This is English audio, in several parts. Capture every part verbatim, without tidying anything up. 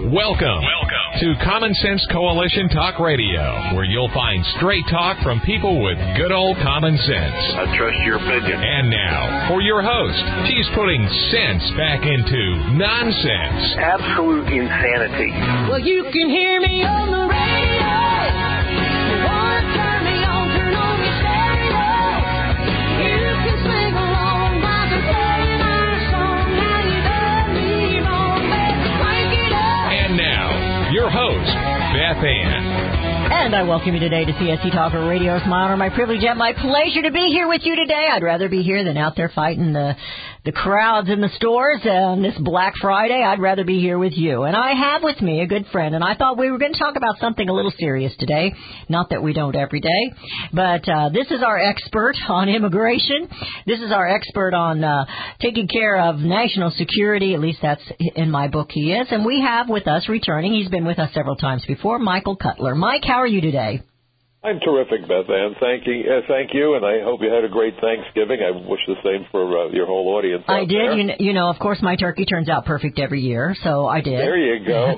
Welcome, Welcome to Common Sense Coalition Talk Radio, where you'll find straight talk from people with good old common sense. I trust your opinion. And now, for your host, she's putting sense back into nonsense. Absolute insanity. Well, you can hear me on the radio. You want to turn me on, turn on your stereo. You can sing along while they're playing our song. Now you done me wrong, let's crank it up. And now, your host, Beth Ann. And I welcome you today to C S C Talker Radio. It's my honor, my privilege, and my pleasure to be here with you today. I'd rather be here than out there fighting the the crowds in the stores on this Black Friday. I'd rather be here with you. And I have with me a good friend, and I thought we were going to talk about something a little serious today. Not that we don't every day, but uh, this is our expert on immigration. This is our expert on uh, taking care of national security. At least that's in my book he is. And we have with us returning, he's been with us several times before, Michael Cutler. Mike, how are you today? I'm terrific, Beth Ann. Thank you, uh, thank you, and I hope you had a great Thanksgiving. I wish the same for uh, your whole audience. I did. There. You know, you know, of course, my turkey turns out perfect every year, so I did. There you go.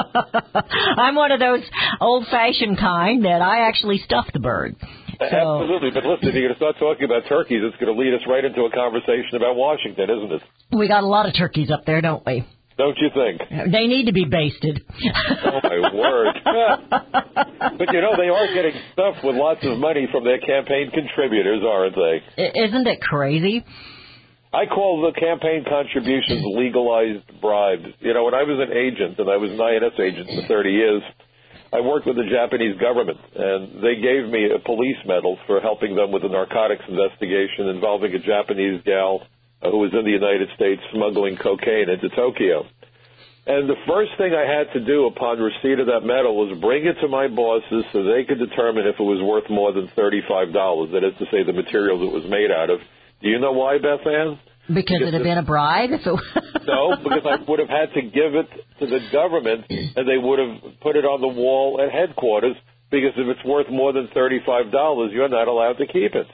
I'm one of those old-fashioned kind that I actually stuff the bird. So, absolutely, but listen, if you're going to start talking about turkeys, it's going to lead us right into a conversation about Washington, isn't it? We got a lot of turkeys up there, don't we? Don't you think? They need to be basted. Oh, my word. But, you know, they are getting stuffed with lots of money from their campaign contributors, aren't they? Isn't it crazy? I call the campaign contributions legalized bribes. You know, when I was an agent, and I was an I N S agent for thirty years, I worked with the Japanese government, and they gave me a police medal for helping them with a narcotics investigation involving a Japanese gal who was in the United States smuggling cocaine into Tokyo. And the first thing I had to do upon receipt of that medal was bring it to my bosses so they could determine if it was worth more than thirty-five dollars, that is to say the materials it was made out of. Do you know why, Beth Ann? Because, because it had been a bribe? If it... No, because I would have had to give it to the government, and they would have put it on the wall at headquarters, because if it's worth more than thirty-five dollars, you're not allowed to keep it.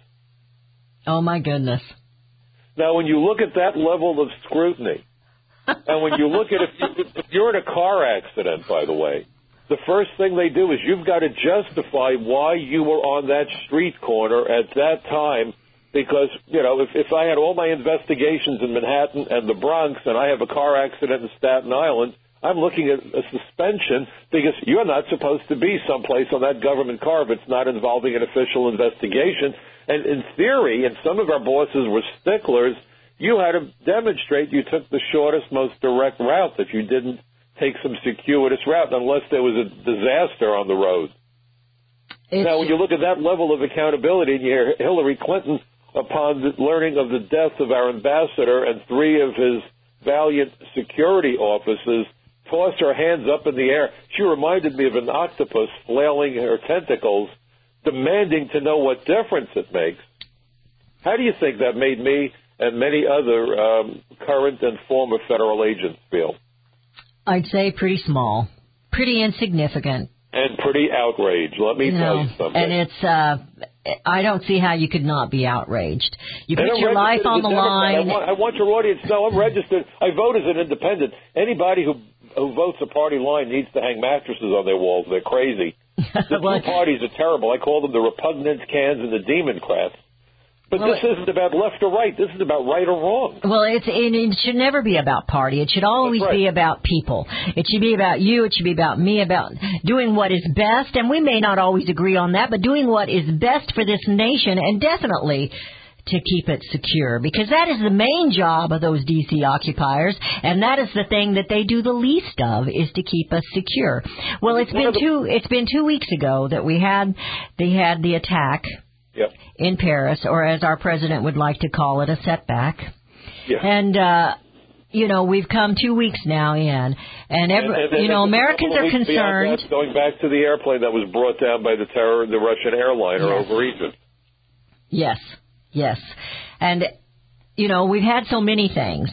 Oh, my goodness. Now, when you look at that level of scrutiny, and when you look at if, you, if you're in a car accident, by the way, the first thing they do is you've got to justify why you were on that street corner at that time, because, you know, if, if I had all my investigations in Manhattan and the Bronx and I have a car accident in Staten Island, I'm looking at a suspension because you're not supposed to be someplace on that government car if it's not involving an official investigation. And in theory, and some of our bosses were sticklers, you had to demonstrate you took the shortest, most direct route, that you didn't take some circuitous route unless there was a disaster on the road. It's... Now, when you look at that level of accountability, and you hear Hillary Clinton, upon the learning of the death of our ambassador and three of his valiant security officers, toss her hands up in the air. She reminded me of an octopus flailing her tentacles, demanding to know what difference it makes. How do you think that made me and many other um, current and former federal agents feel? I'd say pretty small, pretty insignificant. And pretty outraged, let me you tell know, you something. And it's, uh, I don't see how you could not be outraged. You put your life on the line. I want, I want your audience to know I'm registered. I vote as an independent. Anybody who who votes a party line needs to hang mattresses on their walls. They're crazy. The well, two parties are terrible. I call them the repugnant cans and the Democrats. But well, this isn't about left or right. This is about right or wrong. Well, it's, it, it should never be about party. It should always right. be about people. It should be about you. It should be about me, about doing what is best. And we may not always agree on that, but doing what is best for this nation, and definitely to keep it secure, because that is the main job of those D C occupiers, and that is the thing that they do the least of, is to keep us secure. Well, it's been two. It's been two weeks ago that we had they had the attack. Yep. In Paris, or as our president would like to call it, a setback. Yeah. And, uh, you know, we've come two weeks now in, and, every, and, and, and you know, Americans are concerned. That, going back to the airplane that was brought down by the terror, the Russian airliner yes. over Egypt. Yes, yes. And, you know, we've had so many things.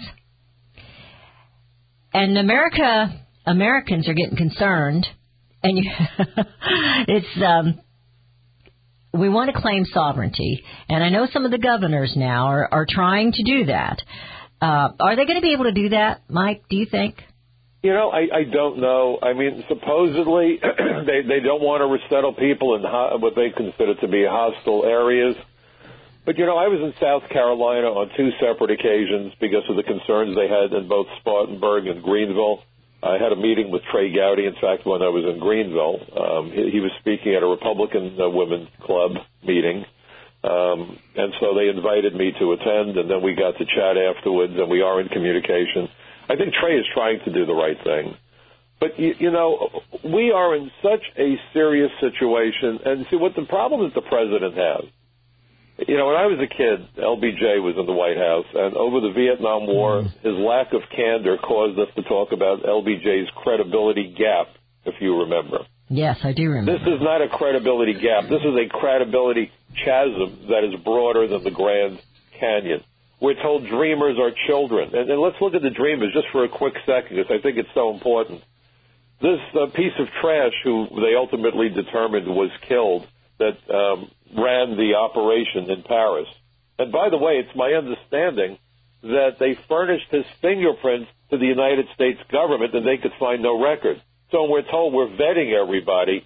And America, Americans are getting concerned, and you, it's... um we want to claim sovereignty, and I know some of the governors now are, are trying to do that. Uh, are they going to be able to do that, Mike, do you think? You know, I, I don't know. I mean, supposedly they they don't want to resettle people in ho- what they consider to be hostile areas. But, you know, I was in South Carolina on two separate occasions because of the concerns they had in both Spartanburg and Greenville. I had a meeting with Trey Gowdy, in fact, when I was in Greenville. Um, he, he was speaking at a Republican uh, Women's Club meeting. Um, and so they invited me to attend, and then we got to chat afterwards, and we are in communication. I think Trey is trying to do the right thing. But, you, you know, we are in such a serious situation. And see, what the problem that the president has, you know, when I was a kid, L B J was in the White House, and over the Vietnam War, his lack of candor caused us to talk about L B J's credibility gap, if you remember. Yes, I do remember. This is not a credibility gap. This is a credibility chasm that is broader than the Grand Canyon. We're told dreamers are children. And, and let's look at the dreamers just for a quick second, because I think it's so important. This uh, piece of trash who they ultimately determined was killed that um, ran the operation in Paris. And by the way, it's my understanding that they furnished his fingerprints to the United States government and they could find no record. So we're told we're vetting everybody.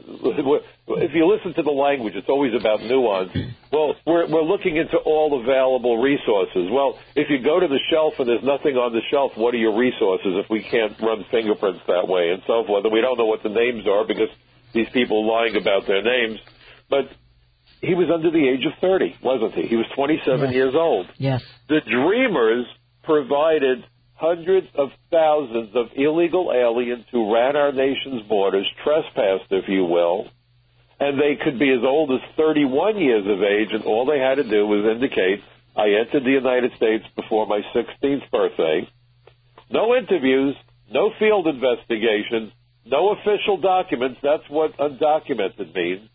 If you listen to the language, it's always about nuance. Well, we're, we're looking into all available resources. Well, if you go to the shelf and there's nothing on the shelf, what are your resources if we can't run fingerprints that way and so forth? And we don't know what the names are because these people lying about their names. But he was under the age of thirty, wasn't he? He was twenty-seven yes. years old. Yes. The Dreamers provided hundreds of thousands of illegal aliens who ran our nation's borders, trespassed, if you will, and they could be as old as thirty-one years of age, and all they had to do was indicate, I entered the United States before my sixteenth birthday. No interviews, no field investigations, no official documents. That's what undocumented means.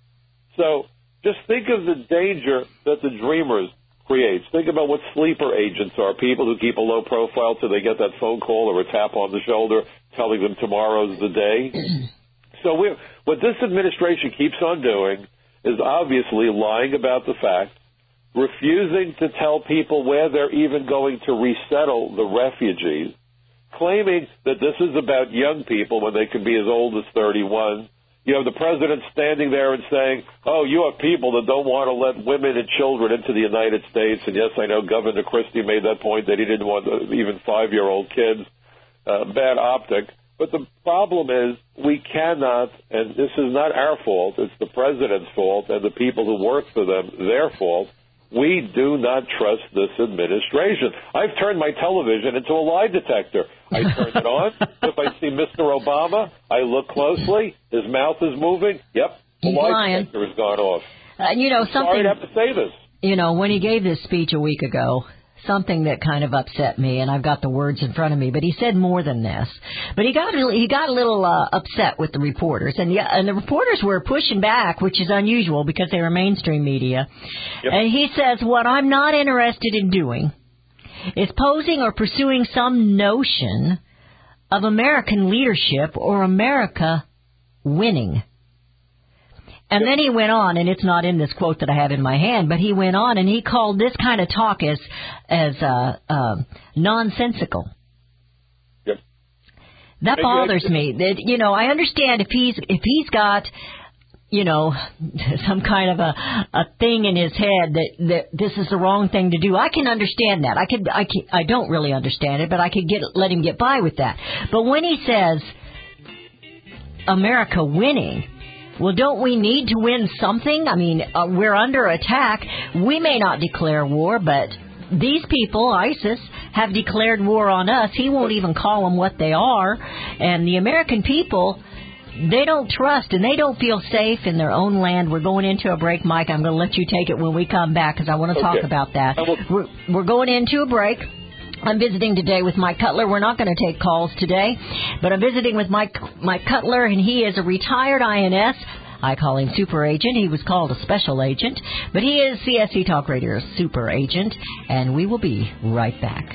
So just think of the danger that the Dreamers creates. Think about what sleeper agents are, people who keep a low profile till they get that phone call or a tap on the shoulder telling them tomorrow's the day. So we're, what this administration keeps on doing is obviously lying about the facts, refusing to tell people where they're even going to resettle the refugees, claiming that this is about young people when they can be as old as thirty-one. You have the president standing there and saying, oh, you have people that don't want to let women and children into the United States. And, yes, I know Governor Christie made that point that he didn't want even five-year-old kids. Uh, bad optic. But the problem is we cannot, and this is not our fault, it's the president's fault and the people who work for them, their fault. We do not trust this administration. I've turned my television into a lie detector. I turn it on. If I see Mister Obama, I look closely. His mouth is moving. Yep, the He's lie lying. detector has gone off. Uh, you know, I'm something. sorry to have to say this. You know, when he gave this speech a week ago, something that kind of upset me, and I've got the words in front of me, but he said more than this. But he got he got a little uh, upset with the reporters, and the, and the reporters were pushing back, which is unusual because they were mainstream media. Yep. And he says, what I'm not interested in doing is posing or pursuing some notion of American leadership or America winning. And then he went on, and it's not in this quote that I have in my hand, but he went on and he called this kind of talk as as uh, uh, nonsensical. Yep. That Maybe bothers I- me. That you know, I understand if he's if he's got, you know, some kind of a a thing in his head that that this is the wrong thing to do. I can understand that. I could I can, I don't really understand it, but I could get let him get by with that. But when he says America winning. Well, don't we need to win something? I mean, uh, we're under attack. We may not declare war, but these people, ISIS, have declared war on us. He won't even call them what they are. And the American people, they don't trust and they don't feel safe in their own land. We're going into a break, Mike. I'm going to let you take it when we come back because I want to Okay. talk about that. I will- We're, we're going into a break. I'm visiting today with Mike Cutler. We're not going to take calls today, but I'm visiting with Mike Mike Cutler, and he is a retired I N S. I call him super agent. He was called a special agent, but he is C S C Talk Radio's super agent, and we will be right back.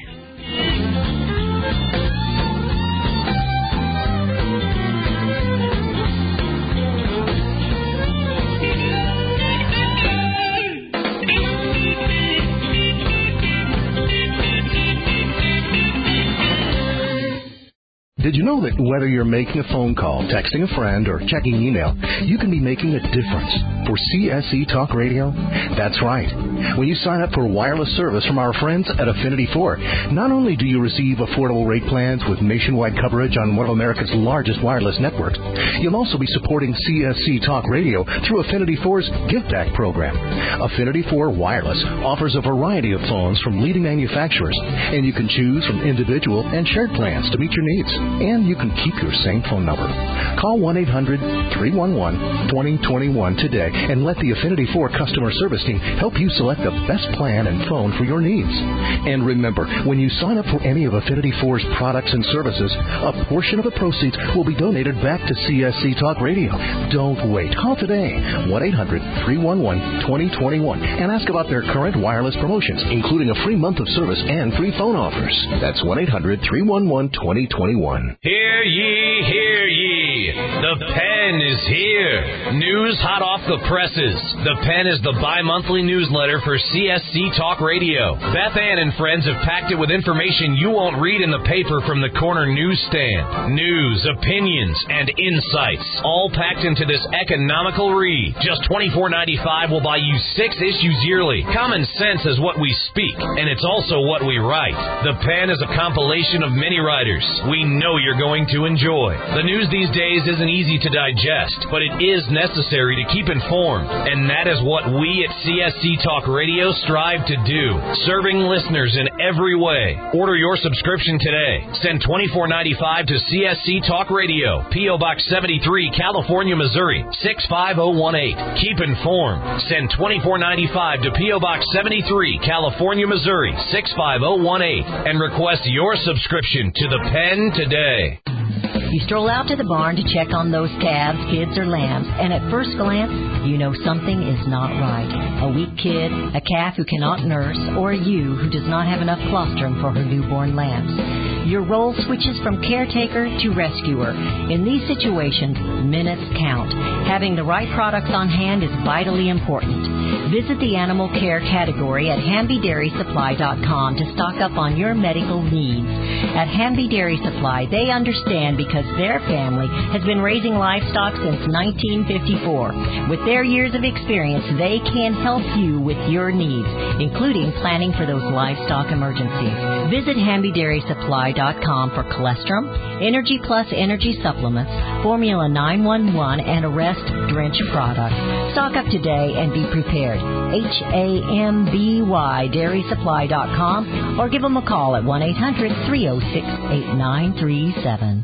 Did you know that whether you're making a phone call, texting a friend, or checking email, you can be making a difference for C S C Talk Radio? That's right. When you sign up for wireless service from our friends at Affinity four, not only do you receive affordable rate plans with nationwide coverage on one of America's largest wireless networks, you'll also be supporting C S C Talk Radio through Affinity four's Give Back program. Affinity four Wireless offers a variety of phones from leading manufacturers, and you can choose from individual and shared plans to meet your needs. And you can keep your same phone number. Call one eight hundred three one one two zero two one today and let the Affinity four customer service team help you select the best plan and phone for your needs. And remember, when you sign up for any of Affinity four's products and services, a portion of the proceeds will be donated back to C S C Talk Radio. Don't wait. Call today, one eight hundred three one one two zero two one, and ask about their current wireless promotions, including a free month of service and free phone offers. That's one eight hundred three one one two zero two one. Hear ye, hear ye. The Pen is here. News hot off the presses. The Pen is the bi-monthly newsletter for C S C Talk Radio. Beth Ann and friends have packed it with information you won't read in the paper from the corner newsstand. News, opinions, and insights, all packed into this economical read. Just twenty-four ninety-five will buy you six issues yearly. Common sense is what we speak, and it's also what we write. The Pen is a compilation of many writers we know you're going to enjoy. The news these days isn't easy to digest, but it is necessary to keep informed, and that is what we at C S C Talk Radio strive to do, serving listeners in every way. Order your subscription today. Send twenty-four ninety-five to C S C Talk Radio, P O. Box seventy-three, California, Missouri, six five zero one eight. Keep informed. Send twenty-four ninety-five to P O. Box seventy-three, California, Missouri, six five zero one eight, and request your subscription to the Pen today. You stroll out to the barn to check on those calves, kids, or lambs, and at first glance, you know something is not right. A weak kid, a calf who cannot nurse, or a ewe who does not have enough colostrum for her newborn lambs. Your role switches from caretaker to rescuer. In these situations, minutes count. Having the right products on hand is vitally important. Visit the animal care category at Hamby Dairy Supply dot com to stock up on your medical needs. At Hamby Dairy Supply, they understand because their family has been raising livestock since nineteen fifty-four. With their years of experience, they can help you with your needs, including planning for those livestock emergencies. Visit Hamby Dairy Supply dot com for Colostrum, Energy Plus Energy Supplements, Formula nine one one, and Arrest Drench products. Stock up today and be prepared. H A M B Y Dairy Supply dot com or give them a call at one eight hundred three oh six eight nine three seven.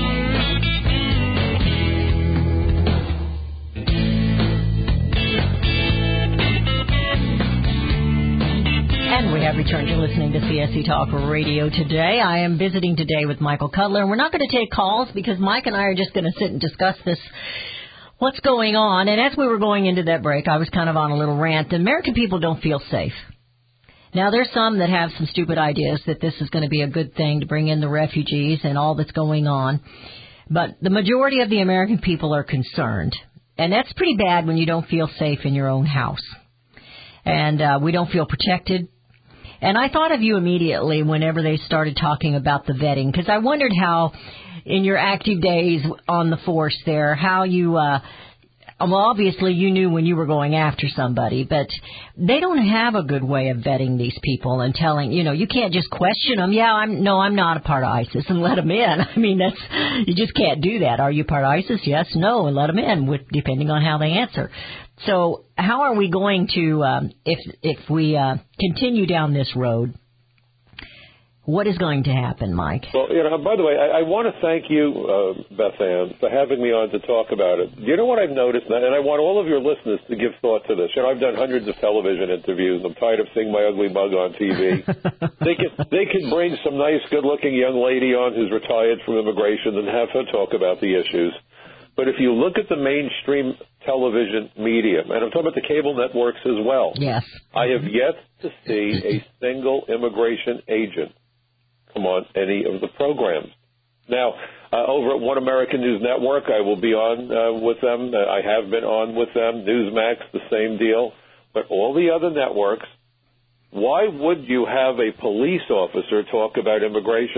And we have returned to listening to C S C Talk Radio today. I am visiting today with Michael Cutler, and we're not going to take calls because Mike and I are just going to sit and discuss this, what's going on. And as we were going into that break, I was kind of on a little rant. The American people don't feel safe. Now, there's some that have some stupid ideas that this is going to be a good thing to bring in the refugees and all that's going on. But the majority of the American people are concerned. And that's pretty bad when you don't feel safe in your own house. And uh, we don't feel protected. And I thought of you immediately whenever they started talking about the vetting, because I wondered how, in your active days on the force there, how you, uh, well, obviously you knew when you were going after somebody, but they don't have a good way of vetting these people and telling, you know, you can't just question them. Yeah, I'm, no, I'm not a part of ISIS, and let them in. I mean, that's, you just can't do that. Are you part of ISIS? Yes, no, and let them in, with, depending on how they answer. So how are we going to, um, if if we uh, continue down this road, what is going to happen, Mike? Well, you know, by the way, I, I want to thank you, uh, Beth Ann, for having me on to talk about it. You know what I've noticed, and I want all of your listeners to give thought to this. You know, I've done hundreds of television interviews. I'm tired of seeing my ugly mug on T V. they can they can bring some nice, good-looking young lady on who's retired from immigration and have her talk about the issues. But if you look at the mainstream television medium, and I'm talking about the cable networks as well, yes, I have yet to see a single immigration agent come on any of the programs. Now, uh, over at One American News Network, I will be on uh, with them. Uh, I have been on with them. Newsmax, the same deal. But all the other networks, why would you have a police officer talk about immigration?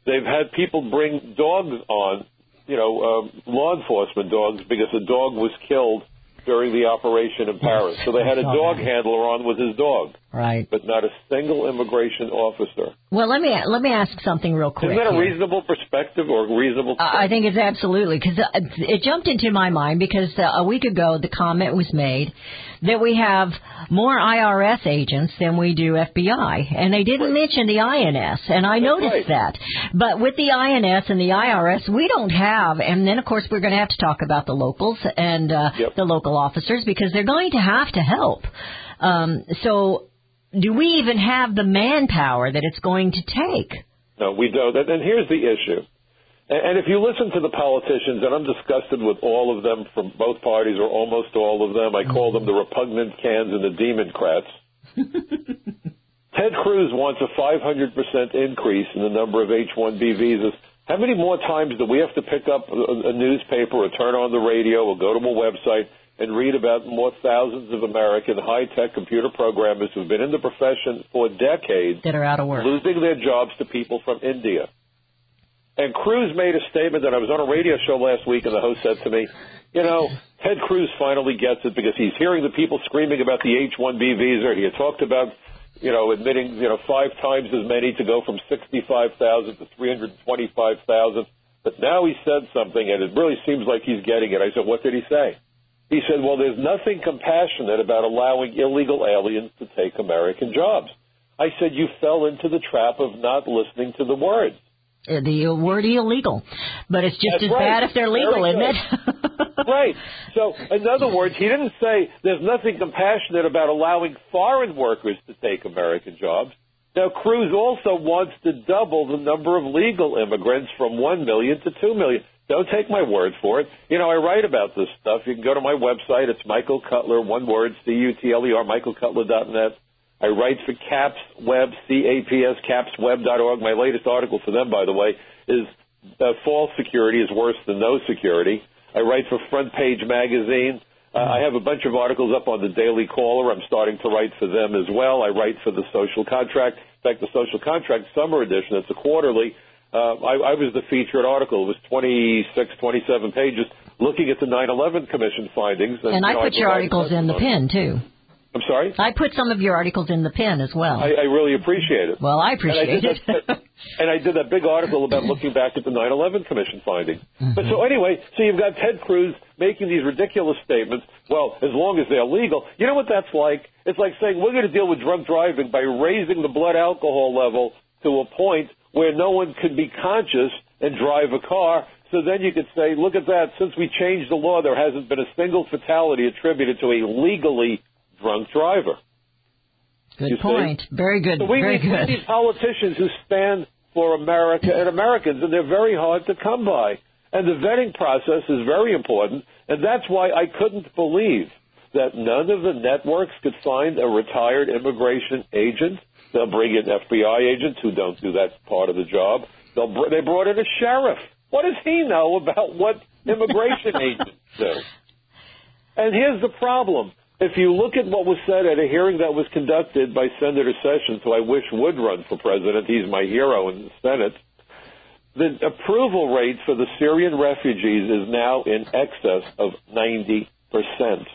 They've had people bring dogs on, you know, um, law enforcement dogs, because a dog was killed during the operation in Paris. So they had a dog handler on with his dog. Right. But not a single immigration officer. Well, let me let me ask something real quick. Isn't that a here. reasonable perspective or reasonable? Uh, I think it's absolutely, because uh, it jumped into my mind because uh, a week ago the comment was made that we have more I R S agents than we do F B I, and they didn't Right. mention the I N S, and I That's noticed right. that. But with the I N S and the I R S, we don't have, and then of course we're going to have to talk about the locals and uh, Yep. the local officers, because they're going to have to help. Um, so do we even have the manpower that it's going to take? No, we don't. And and here's the issue. And and if you listen to the politicians, and I'm disgusted with all of them from both parties, or almost all of them, I call them the repugnant cans and the Democrats. Ted Cruz wants a five hundred percent increase in the number of H one B visas. How many more times do we have to pick up a, a newspaper or turn on the radio or go to a website and read about more thousands of American high-tech computer programmers who've been in the profession for decades, That are out of work. losing their jobs to people from India? And Cruz made a statement that I was on a radio show last week, and the host said to me, you know, Ted Cruz finally gets it because he's hearing the people screaming about the H one B visa. He had talked about, you know, admitting, you know, five times as many to go from sixty-five thousand to three hundred twenty-five thousand. But now he said something, and it really seems like he's getting it. I said, what did he say? He said, well, there's nothing compassionate about allowing illegal aliens to take American jobs. I said, you fell into the trap of not listening to the words. Uh, The word illegal. But it's just That's as right. bad if they're legal, Very isn't good. it? Right. So, in other words, he didn't say there's nothing compassionate about allowing foreign workers to take American jobs. Now, Cruz also wants to double the number of legal immigrants from one million to two million. Don't take my word for it. You know, I write about this stuff. You can go to my website. It's Michael Cutler, one word, C U T L E R, michael cutler dot net. I write for Caps Web, C A P S, caps web dot org. My latest article for them, by the way, is uh, false security is worse than no security. I write for Front Page Magazine. Uh, I have a bunch of articles up on the Daily Caller. I'm starting to write for them as well. I write for the Social Contract. In fact, the Social Contract Summer Edition, it's a quarterly. Uh, I, I was the featured article. It was twenty-six, twenty-seven pages looking at the nine eleven Commission findings. And, And I you know, put your provided articles in the testimony. pen, too. I'm sorry? I put some of your articles in the pen as well. I, I really appreciate it. well, I And I, appreciate did it. that, and I did that big article about looking back at the nine eleven Commission findings. But so anyway, so you've got Ted Cruz making these ridiculous statements. Well, as long as they're legal. You know what that's like? It's like saying we're going to deal with drunk driving by raising the blood alcohol level to a point where no one could be conscious and drive a car. So then you could say, look at that. Since we changed the law, there hasn't been a single fatality attributed to a legally drunk driver. Good You see? point. Very good. So we Very need, we good. need politicians who stand for America and Americans, and they're very hard to come by. And the vetting process is very important, and that's why I couldn't believe that none of the networks could find a retired immigration agent. They'll bring in F B I agents who don't do that part of the job. They'll br- they brought in a sheriff. What does he know about what immigration agents do? And here's the problem. If you look at what was said at a hearing that was conducted by Senator Sessions, who I wish would run for president, he's my hero in the Senate, the approval rate for the Syrian refugees is now in excess of ninety percent.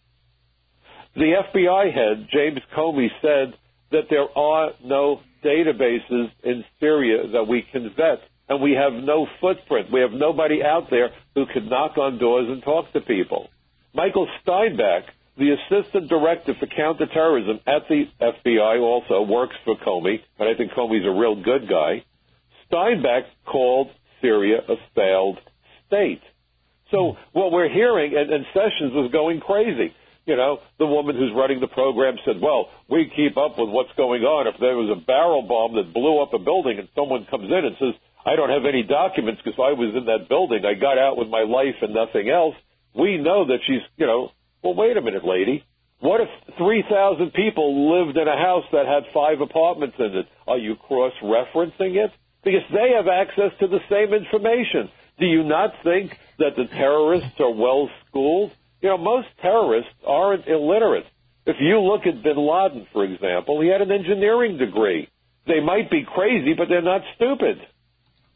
The F B I head, James Comey, said that there are no databases in Syria that we can vet, and we have no footprint. We have nobody out there who could knock on doors and talk to people. Michael Steinbeck, the assistant director for counterterrorism at the F B I, also works for Comey, and I think Comey's a real good guy. Steinbeck called Syria a failed state. So what we're hearing, and, and Sessions was going crazy. You know, the woman who's running the program said, well, we keep up with what's going on. If there was a barrel bomb that blew up a building and someone comes in and says, I don't have any documents because I was in that building, I got out with my life and nothing else, we know that she's, you know, well, wait a minute, lady. What if three thousand people lived in a house that had five apartments in it? Are you cross-referencing it? Because they have access to the same information. Do you not think that the terrorists are well-schooled? You know, most terrorists aren't illiterate. If you look at bin Laden, for example, he had an engineering degree. They might be crazy, but they're not stupid.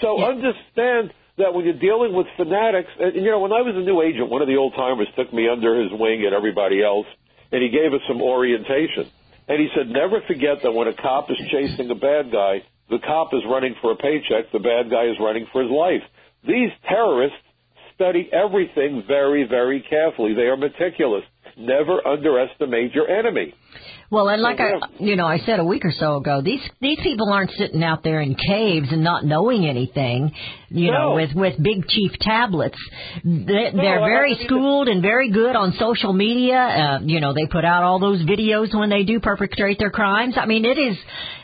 So Yeah. understand that when you're dealing with fanatics, and, you know, when I was a new agent, one of the old-timers took me under his wing and everybody else, and he gave us some orientation. And he said, never forget that when a cop is chasing a bad guy, the cop is running for a paycheck, the bad guy is running for his life. These terrorists study everything very, very carefully. They are meticulous. Never underestimate your enemy. Well, and like I, you know, I said a week or so ago, these these people aren't sitting out there in caves and not knowing anything, you No. know, with with big chief tablets. They, No, they're I very mean, schooled and very good on social media. Uh, you know, they put out all those videos when they do perpetrate their crimes. I mean, it is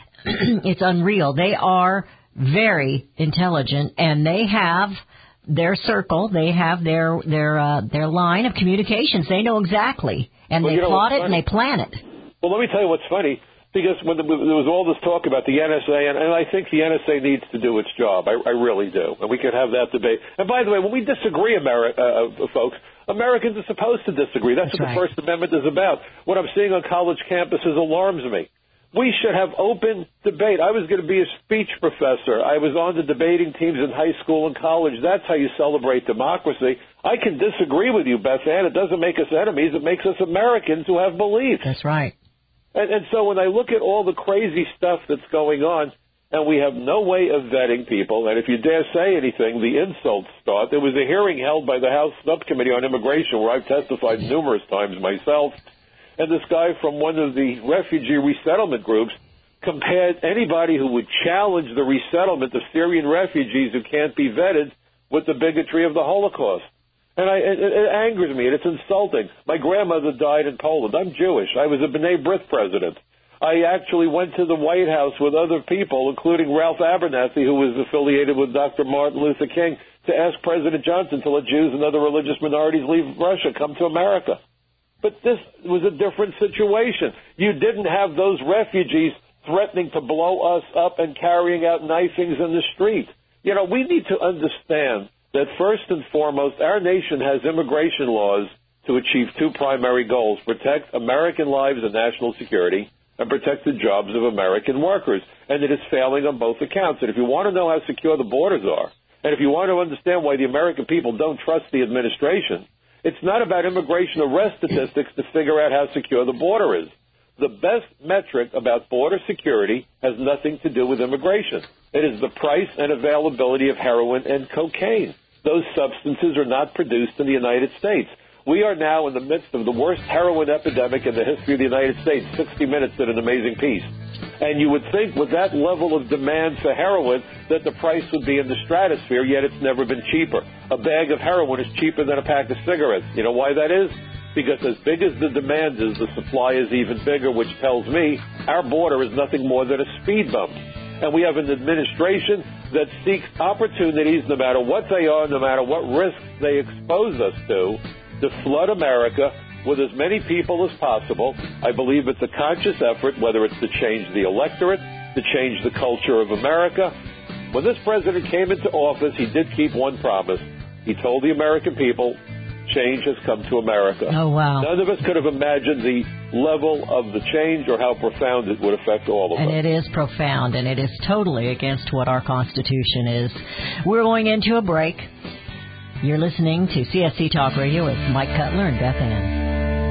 it's unreal. They are very intelligent, and they have their circle. They have their their uh, their line of communications. They know exactly, and Well, they you know plot what's it and funny? they plan it. Well, let me tell you what's funny, because when the, there was all this talk about the N S A, and, and I think the N S A needs to do its job. I, I really do. And we can have that debate. And by the way, when we disagree, Ameri- uh, folks, Americans are supposed to disagree. That's, That's what right. the First Amendment is about. What I'm seeing on college campuses alarms me. We should have open debate. I was going to be a speech professor. I was on the debating teams in high school and college. That's how you celebrate democracy. I can disagree with you, Beth Ann. It doesn't make us enemies. It makes us Americans who have beliefs. That's right. And, and so when I look at all the crazy stuff that's going on, and we have no way of vetting people, and if you dare say anything, the insults start. There was a hearing held by the House Subcommittee on Immigration where I've testified numerous times myself, and this guy from one of the refugee resettlement groups compared anybody who would challenge the resettlement of Syrian refugees who can't be vetted with the bigotry of the Holocaust. And I, it, it angers me, and it's insulting. My grandmother died in Poland. I'm Jewish. I was a B'nai B'rith president. I actually went to the White House with other people, including Ralph Abernathy, who was affiliated with Doctor Martin Luther King, to ask President Johnson to let Jews and other religious minorities leave Russia, come to America. But this was a different situation. You didn't have those refugees threatening to blow us up and carrying out knifings in the street. You know, we need to understand that first and foremost, our nation has immigration laws to achieve two primary goals: protect American lives and national security, and protect the jobs of American workers. And it is failing on both accounts. And if you want to know how secure the borders are, and if you want to understand why the American people don't trust the administration, it's not about immigration arrest statistics to figure out how secure the border is. The best metric about border security has nothing to do with immigration. It is the price and availability of heroin and cocaine. Those substances are not produced in the United States. We are now in the midst of the worst heroin epidemic in the history of the United States. sixty minutes did an amazing piece. And you would think with that level of demand for heroin that the price would be in the stratosphere, yet it's never been cheaper. A bag of heroin is cheaper than a pack of cigarettes. You know why that is? Because as big as the demand is, the supply is even bigger, which tells me our border is nothing more than a speed bump. And we have an administration that seeks opportunities, no matter what they are, no matter what risks they expose us to, to flood America with as many people as possible. I believe it's a conscious effort, whether it's to change the electorate, to change the culture of America. When this president came into office, he did keep one promise. He told the American people, change has come to America. Oh, wow. None of us could have imagined the level of the change or how profound it would affect all of us. And it is profound, and it is totally against what our Constitution is. We're going into a break. You're listening to C S C Talk Radio with Mike Cutler and Beth Ann.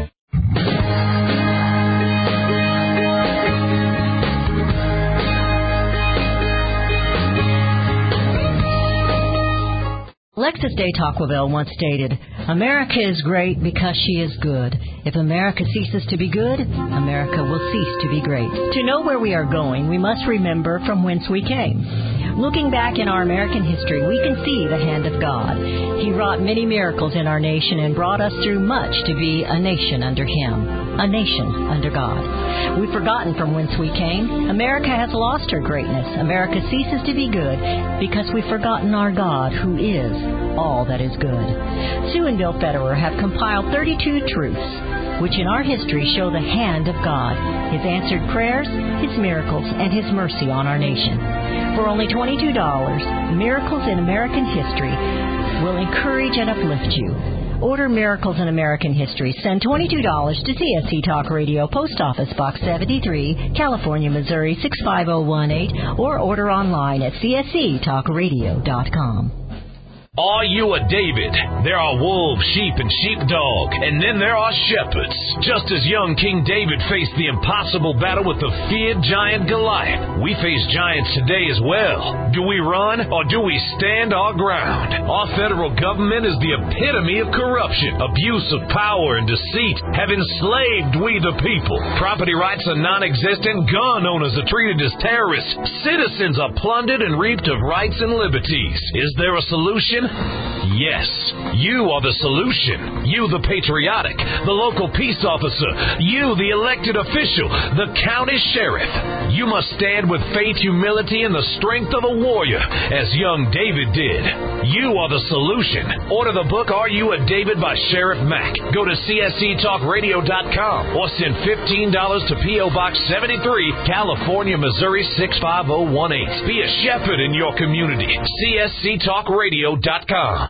Alexis de Tocqueville once stated, America is great because she is good. If America ceases to be good, America will cease to be great. To know where we are going, we must remember from whence we came. Looking back in our American history, we can see the hand of God. He wrought many miracles in our nation and brought us through much to be a nation under Him, a nation under God. We've forgotten from whence we came. America has lost her greatness. America ceases to be good because we've forgotten our God, who is all that is good. Sue and Bill Federer have compiled thirty-two truths which in our history show the hand of God, His answered prayers, His miracles, and His mercy on our nation. For only twenty-two dollars, Miracles in American History will encourage and uplift you. Order Miracles in American History. Send twenty-two dollars to C S C Talk Radio, Post Office Box seventy-three, California, Missouri six five zero one eight, or order online at C S C talk radio dot com. Are you a David? There are wolves, sheep, and sheepdog, and then there are shepherds. Just as young King David faced the impossible battle with the feared giant Goliath, we face giants today as well. Do we run, or do we stand our ground? Our federal government is the epitome of corruption, abuse of power, and deceit have enslaved we the people. Property rights are non-existent, gun owners are treated as terrorists, citizens are plundered and reaped of rights and liberties. Is there a solution? Yes, you are the solution. You, the patriotic, the local peace officer, you, the elected official, the county sheriff. You must stand with faith, humility, and the strength of a warrior, as young David did. You are the solution. Order the book, Are You a David by Sheriff Mack. Go to C S C talk radio dot com or send fifteen dollars to P O Box seventy-three, California, Missouri six five zero one eight. Be a shepherd in your community. C S C talk radio dot com.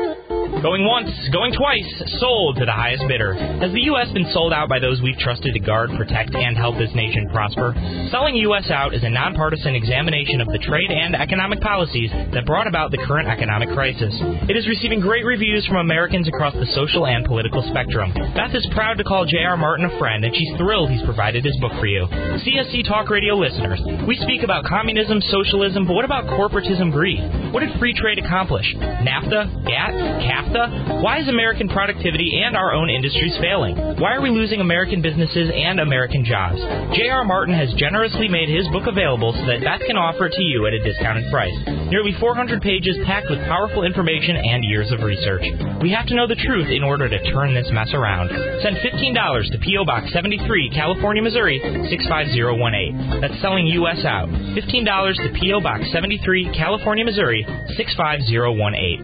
Going once, going twice, sold to the highest bidder. Has the U S been sold out by those we've trusted to guard, protect, and help this nation prosper? Selling U S out is a nonpartisan examination of the trade and economic policies that brought about the current economic crisis. It is receiving great reviews from Americans across the social and political spectrum. Beth is proud to call J R. Martin a friend, and she's thrilled he's provided his book for you. C S C Talk Radio listeners, we speak about communism, socialism, but what about corporatism greed? What did free trade accomplish? NAFTA? GATT? CAFTA? Why is American productivity and our own industries failing? Why are we losing American businesses and American jobs? J R. Martin has generously made his book available so that Beth can offer it to you at a discounted price. Nearly four hundred pages packed with powerful information and years of research. We have to know the truth in order to turn this mess around. Send fifteen dollars to P O Box seventy-three, California, Missouri six five zero one eight. That's selling U S out. fifteen dollars to P O Box seventy-three, California, Missouri six five zero one eight.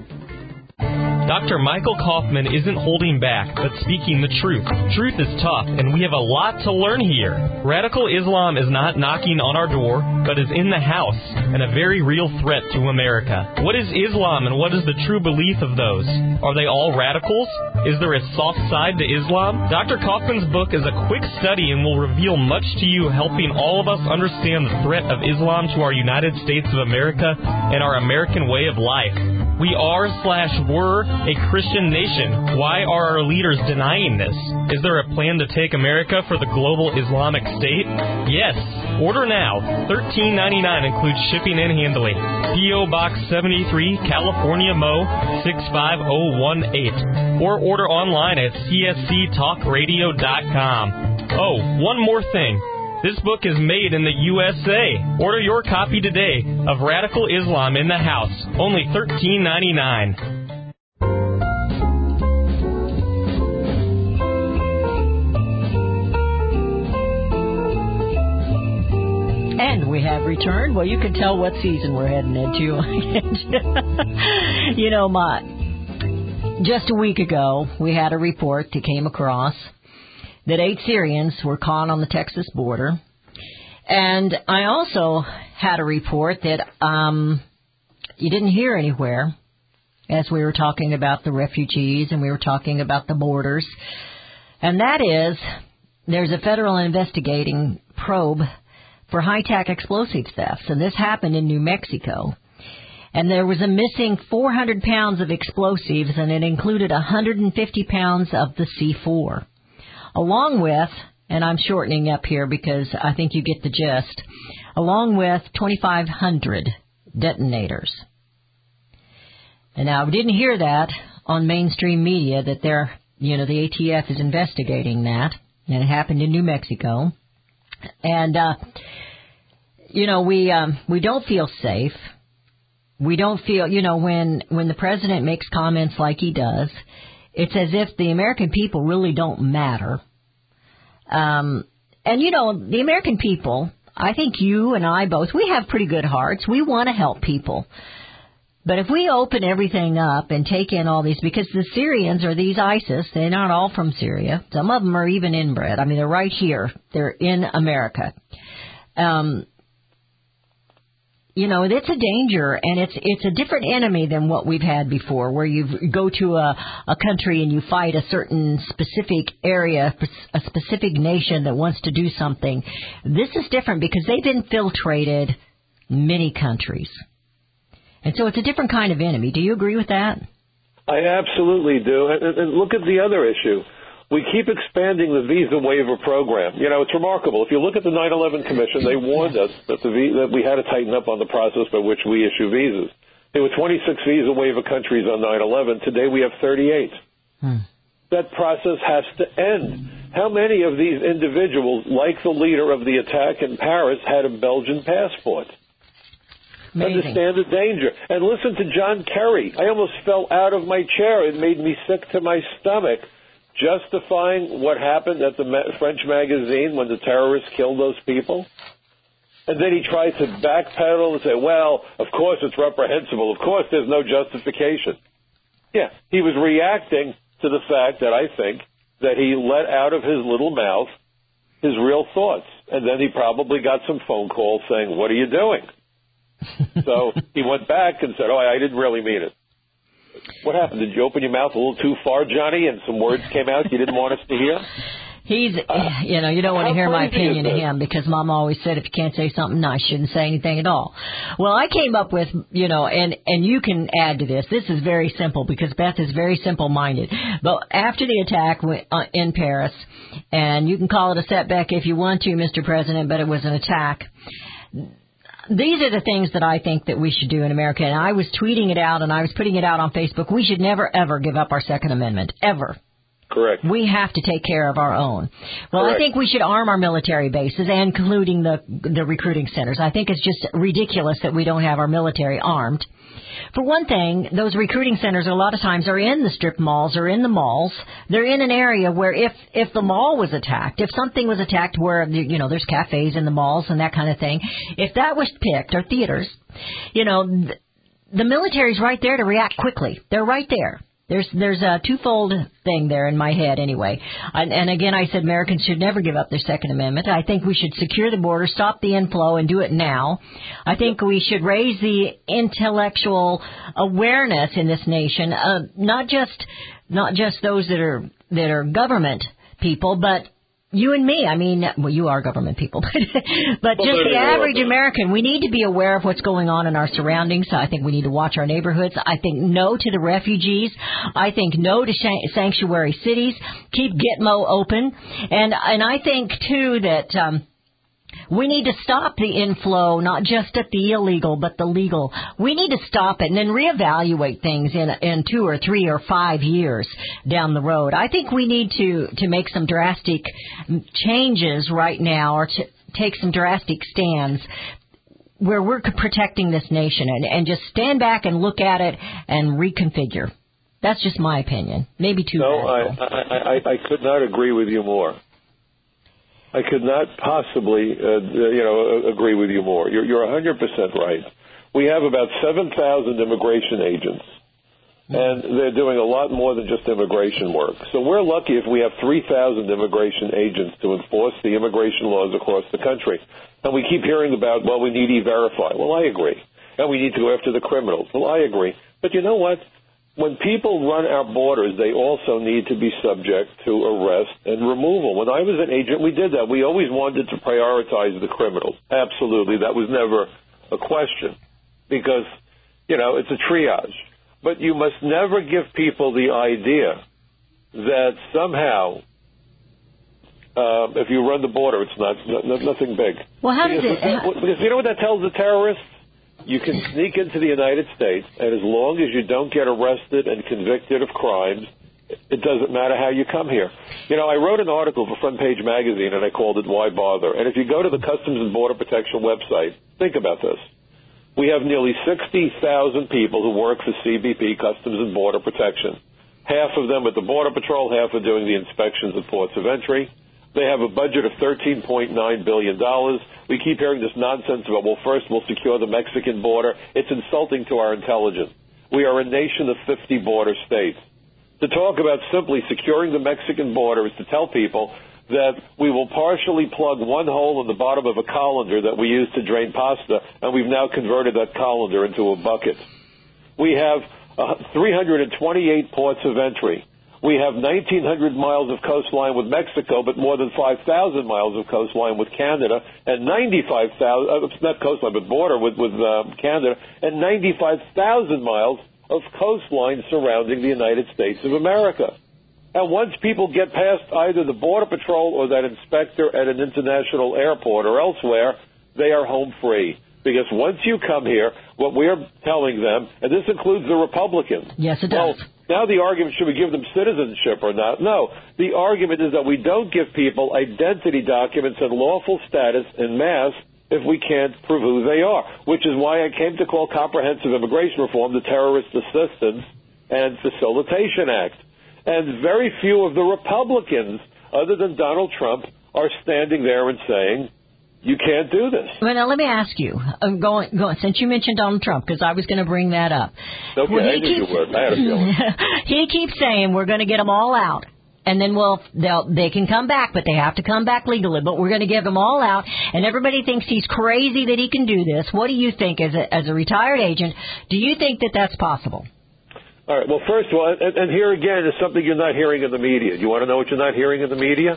Doctor Michael Kaufman isn't holding back, but speaking the truth. Truth is tough, and we have a lot to learn here. Radical Islam is not knocking on our door, but is in the house, and a very real threat to America. What is Islam, and what is the true belief of those? Are they all radicals? Is there a soft side to Islam? Doctor Kaufman's book is a quick study and will reveal much to you, helping all of us understand the threat of Islam to our United States of America and our American way of life. We are slash were a Christian nation. Why are our leaders denying this? Is there a plan to take America for the global Islamic State? Yes. Order now. thirteen ninety-nine includes shipping and handling. P O Box seventy-three, California, Mo six five zero one eight. Or order online at C S C talk radio dot com. Oh, one more thing. This book is made in the U S A. Order your copy today of Radical Islam in the House. Only thirteen ninety-nine. And we have returned. Well, you can tell what season we're heading into. You know, my, just a week ago, we had a report that came across that eight Syrians were caught on the Texas border. And I also had a report that um, you didn't hear anywhere as we were talking about the refugees and we were talking about the borders. And that is, there's a federal investigating probe for high-tech explosive thefts. And this happened in New Mexico. And there was a missing four hundred pounds of explosives, and it included one hundred fifty pounds of the C four. Along with, and I'm shortening up here because I think you get the gist, along with twenty-five hundred detonators. And now we didn't hear that on mainstream media that they're, you know, the A T F is investigating that, and it happened in New Mexico. And, uh, you know, we, um, we don't feel safe. We don't feel, you know, when, when the president makes comments like he does, it's as if the American people really don't matter. Um, and, you know, the American people, I think you and I both, we have pretty good hearts. We want to help people. But if we open everything up and take in all these, because the Syrians or these ISIS, they're not all from Syria. Some of them are even inbred. I mean, they're right here. They're in America. Um, you know, it's a danger, and it's it's a different enemy than what we've had before, where you go to a, a country and you fight a certain specific area, a specific nation that wants to do something. This is different because they've infiltrated many countries. And so it's a different kind of enemy. Do you agree with that? I absolutely do. And, and look at the other issue. We keep expanding the visa waiver program. You know, it's remarkable. If you look at the nine eleven Commission, they warned us that, the, that we had to tighten up on the process by which we issue visas. There were twenty-six visa waiver countries on nine eleven. Today we have thirty-eight. Hmm. That process has to end. How many of these individuals, like the leader of the attack in Paris, had a Belgian passport? Amazing. Understand the danger. And listen to John Kerry. I almost fell out of my chair. It made me sick to my stomach, justifying what happened at the French magazine when the terrorists killed those people. And then he tried to backpedal and say, well, of course it's reprehensible. Of course there's no justification. Yeah, he was reacting to the fact that I think that he let out of his little mouth his real thoughts. And then he probably got some phone calls saying, what are you doing? So he went back and said, oh, I didn't really mean it. What happened? Did you open your mouth a little too far, Johnny, and some words came out you didn't want us to hear? He's, uh, you know, you don't want to hear my opinion of him because Mom always said if you can't say something nice, you shouldn't say anything at all. Well, I came up with, you know, and, and you can add to this. This is very simple because Beth is very simple-minded. But after the attack in Paris, and you can call it a setback if you want to, Mister President, but it was an attack. These are the things that I think that we should do in America. And I was tweeting it out and I was putting it out on Facebook. We should never, ever give up our Second Amendment. Ever. Correct. We have to take care of our own. Well, Correct. I think we should arm our military bases, including the the recruiting centers. I think it's just ridiculous that we don't have our military armed. For one thing, those recruiting centers a lot of times are in the strip malls or in the malls. They're in an area where if, if the mall was attacked, if something was attacked where, you know, there's cafes in the malls and that kind of thing, if that was picked, or theaters, you know, th- the military's right there to react quickly. They're right there. There's there's a twofold thing there in my head anyway. And, and again, I said Americans should never give up their Second Amendment. I think we should secure the border, stop the inflow, and do it now. I think we should raise the intellectual awareness in this nation, uh, not just not just those that are that are government people, but you and me. I mean, well, you are government people, but, but just the average American. We need to be aware of what's going on in our surroundings. I think we need to watch our neighborhoods. I think no to the refugees. I think no to sanctuary cities. Keep Gitmo open. And, and I think, too, that um, we need to stop the inflow, not just at the illegal, but the legal. We need to stop it and then reevaluate things in in two or three or five years down the road. I think we need to, to make some drastic changes right now, or to take some drastic stands where we're protecting this nation, and, and just stand back and look at it and reconfigure. That's just my opinion. Maybe too No, I, radical. I, I, I could not agree with you more. I could not possibly, uh, you know, agree with you more. You're, you're one hundred percent right. We have about seven thousand immigration agents, and they're doing a lot more than just immigration work. So we're lucky if we have three thousand immigration agents to enforce the immigration laws across the country. And we keep hearing about, well, we need E-Verify. Well, I agree. And we need to go after the criminals. Well, I agree. But you know what? When people run our borders, they also need to be subject to arrest and removal. When I was an agent, we did that. We always wanted to prioritize the criminals. Absolutely. That was never a question because, you know, it's a triage. But you must never give people the idea that somehow, uh, if you run the border, it's not, not nothing big. Well, how because, does it... How, because you know what that tells the terrorists? You can sneak into the United States, and as long as you don't get arrested and convicted of crimes, it doesn't matter how you come here. You know, I wrote an article for Front Page Magazine, and I called it Why Bother? And if you go to the Customs and Border Protection website, think about this. We have nearly sixty thousand people who work for C B P, Customs and Border Protection. Half of them at the Border Patrol, half are doing the inspections at ports of entry. They have a budget of thirteen point nine billion dollars. We keep hearing this nonsense about, well, first we'll secure the Mexican border. It's insulting to our intelligence. We are a nation of fifty border states. To talk about simply securing the Mexican border is to tell people that we will partially plug one hole in the bottom of a colander that we use to drain pasta, and we've now converted that colander into a bucket. We have uh, three hundred twenty-eight ports of entry. We have nineteen hundred miles of coastline with Mexico, but more than five thousand miles of coastline with Canada, and ninety-five thousand, uh, not coastline, but border with, with uh, Canada, and ninety-five thousand miles of coastline surrounding the United States of America. And once people get past either the Border Patrol or that inspector at an international airport or elsewhere, they are home free. Because once you come here, what we're telling them, and this includes the Republicans. Yes, it does. Well, now the argument, should we give them citizenship or not? No. The argument is that we don't give people identity documents and lawful status en masse if we can't prove who they are, which is why I came to call comprehensive immigration reform the Terrorist Assistance and Facilitation Act. And very few of the Republicans, other than Donald Trump, are standing there and saying, you can't do this. Well, now let me ask you, I'm going, going, since you mentioned Donald Trump, because I was going to bring that up. Okay, well, I knew keeps, you would. I had a feeling. He keeps saying we're going to get them all out. And then, well, they'll, they can come back, but they have to come back legally. But we're going to give them all out. And everybody thinks he's crazy that he can do this. What do you think, as a, as a retired agent, do you think that that's possible? All right. Well, first of all, and, and here again is something you're not hearing in the media. Do you want to know what you're not hearing in the media?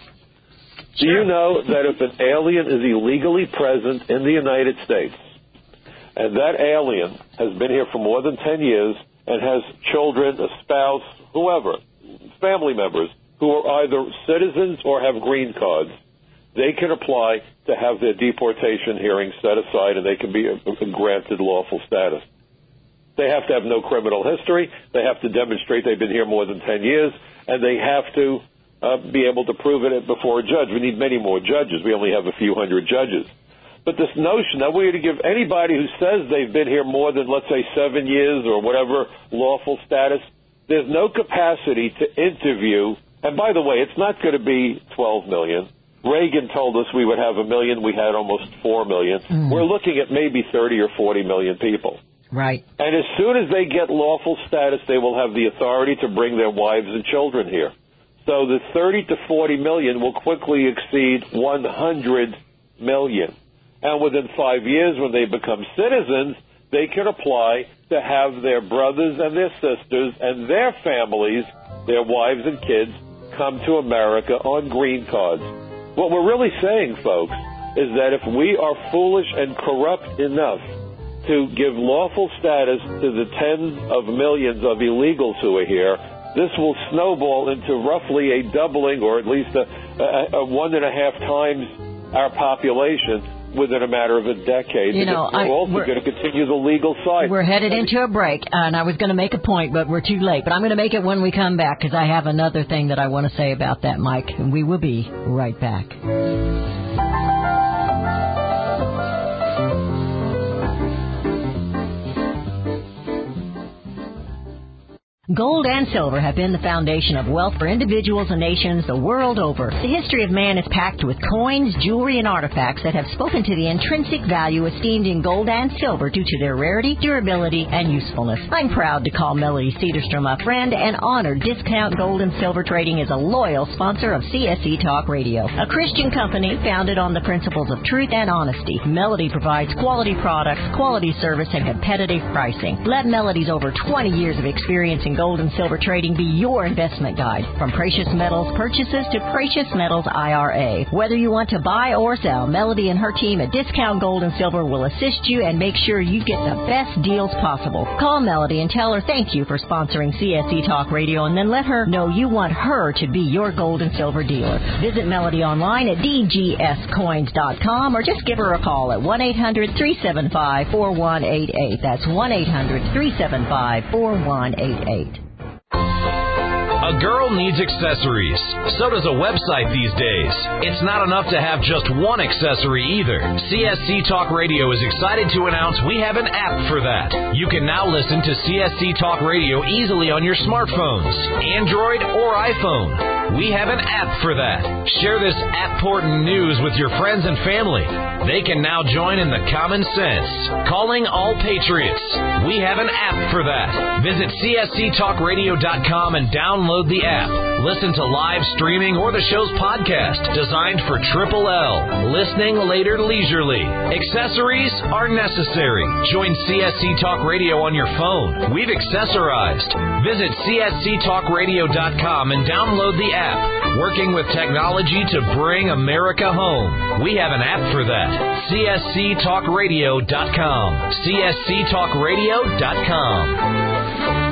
Do you know that if an alien is illegally present in the United States, and that alien has been here for more than ten years and has children, a spouse, whoever, family members, who are either citizens or have green cards, they can apply to have their deportation hearing set aside and they can be granted lawful status. They have to have no criminal history. They have to demonstrate they've been here more than ten years, and they have to uh, be able to prove it before a judge. We need many more judges. We only have a few hundred judges. But this notion that we're going to give anybody who says they've been here more than, let's say, seven years or whatever lawful status, there's no capacity to interview. And by the way, it's not going to be twelve million. Reagan told us we would have a million. We had almost four million. Mm. We're looking at maybe thirty or forty million people. Right. And as soon as they get lawful status, they will have the authority to bring their wives and children here. So the thirty to forty million will quickly exceed one hundred million. And within five years, when they become citizens, they can apply to have their brothers and their sisters and their families, their wives and kids, come to America on green cards. What we're really saying, folks, is that if we are foolish and corrupt enough to give lawful status to the tens of millions of illegals who are here, this will snowball into roughly a doubling, or at least a, a, a one and a half times our population within a matter of a decade. You know, we're I, also we're, going to continue the legal side. We're headed into a break, and I was going to make a point, but we're too late. But I'm going to make it when we come back, because I have another thing that I want to say about that, Mike, and we will be right back. Gold and silver have been the foundation of wealth for individuals and nations the world over. The history of man is packed with coins, jewelry, and artifacts that have spoken to the intrinsic value esteemed in gold and silver due to their rarity, durability, and usefulness. I'm proud to call Melody Cedarstrom a friend and honored Discount Gold and Silver Trading is a loyal sponsor of C S E Talk Radio, a Christian company founded on the principles of truth and honesty. Melody provides quality products, quality service, and competitive pricing. Let Melody's over twenty years of experience in gold and silver trading be your investment guide. From precious metals purchases to precious metals I R A. Whether you want to buy or sell, Melody and her team at Discount Gold and Silver will assist you and make sure you get the best deals possible. Call Melody and tell her thank you for sponsoring C S E Talk Radio, and then let her know you want her to be your gold and silver dealer. Visit Melody online at d g s coins dot com or just give her a call at one eight hundred three seven five four one eight eight. That's one eight hundred three seven five four one eight eight. A girl needs accessories. So does a website these days. It's not enough to have just one accessory either. C S C Talk Radio is excited to announce we have an app for that. You can now listen to C S C Talk Radio easily on your smartphones, Android or iPhone. We have an app for that. Share this app-portant news with your friends and family. They can now join in the common sense. Calling all patriots. We have an app for that. Visit C S C talk radio dot com and download the app. Listen to live streaming or the show's podcast designed for Triple L. Listening later leisurely. Accessories are necessary. Join C S C Talk Radio on your phone. We've accessorized. Visit C S C talk radio dot com and download the app. Working with technology to bring America home. We have an app for that. C S C talk radio dot com. C S C talk radio dot com.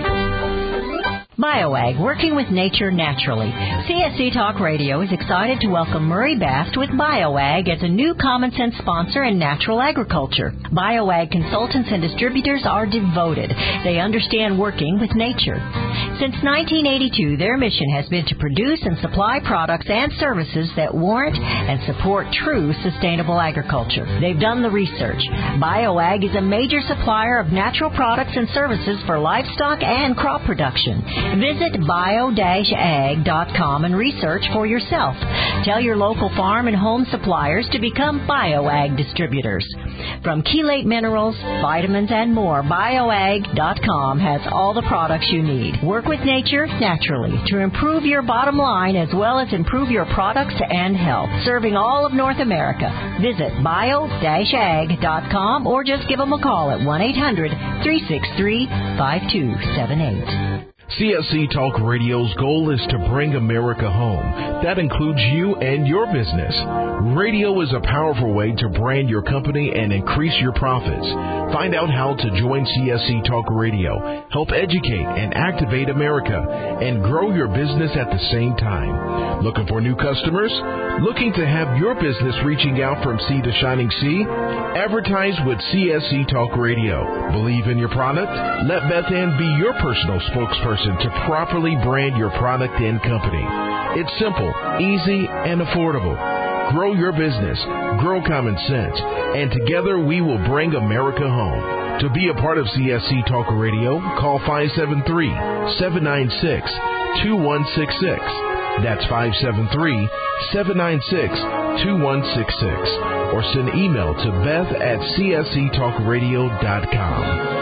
BioAg, working with nature naturally. C S C Talk Radio is excited to welcome Murray Bast with BioAg as a new common sense sponsor in natural agriculture. BioAg consultants and distributors are devoted. They understand working with nature. Since nineteen eighty-two, their mission has been to produce and supply products and services that warrant and support true sustainable agriculture. They've done the research. BioAg is a major supplier of natural products and services for livestock and crop production. Visit bio dash ag dot com and research for yourself. Tell your local farm and home suppliers to become BioAg distributors. From chelate minerals, vitamins, and more, bio ag dot com has all the products you need. Work with nature naturally to improve your bottom line as well as improve your products and health. Serving all of North America. Visit bio dash ag dot com or just give them a call at one eight hundred three six three five two seven eight. C S C Talk Radio's goal is to bring America home. That includes you and your business. Radio is a powerful way to brand your company and increase your profits. Find out how to join C S C Talk Radio, help educate and activate America, and grow your business at the same time. Looking for new customers? Looking to have your business reaching out from sea to shining sea? Advertise with C S C Talk Radio. Believe in your product? Let Beth Ann be your personal spokesperson to properly brand your product and company. It's simple, easy, and affordable. Grow your business, grow common sense, and together we will bring America home. To be a part of C S C Talk Radio, call five seven three, seven nine six, two one six six. That's five seven three, seven nine six, two one six six. Or send email to beth at c s c talk radio dot com.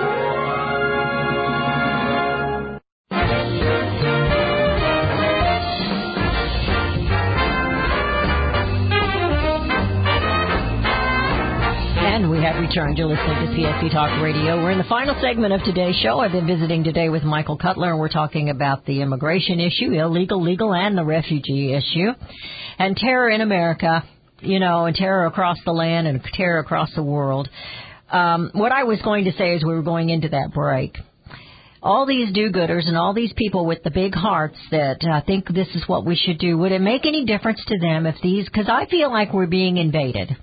Returned. You're listening to C S C Talk Radio. We're in the final segment of today's show. I've been visiting today with Michael Cutler, and we're talking about the immigration issue, illegal, legal, and the refugee issue, and terror in America, you know, and terror across the land and terror across the world. Um, what I was going to say as we were going into that break, all these do-gooders and all these people with the big hearts that uh, think this is what we should do, would it make any difference to them if these, because I feel like we're being invaded.